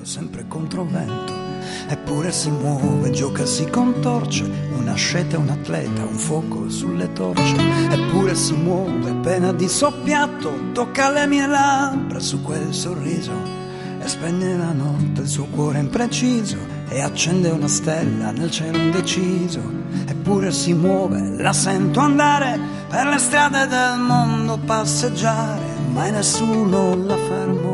sempre contro vento. Eppure si muove, gioca, si contorce, una asceta, un atleta, un fuoco sulle torce. Eppure si muove, appena di soppiatto tocca le mie labbra su quel sorriso e spegne la notte il suo cuore impreciso e accende una stella nel cielo indeciso. Eppure si muove, la sento andare per le strade del mondo, passeggiare, mai nessuno la ferma.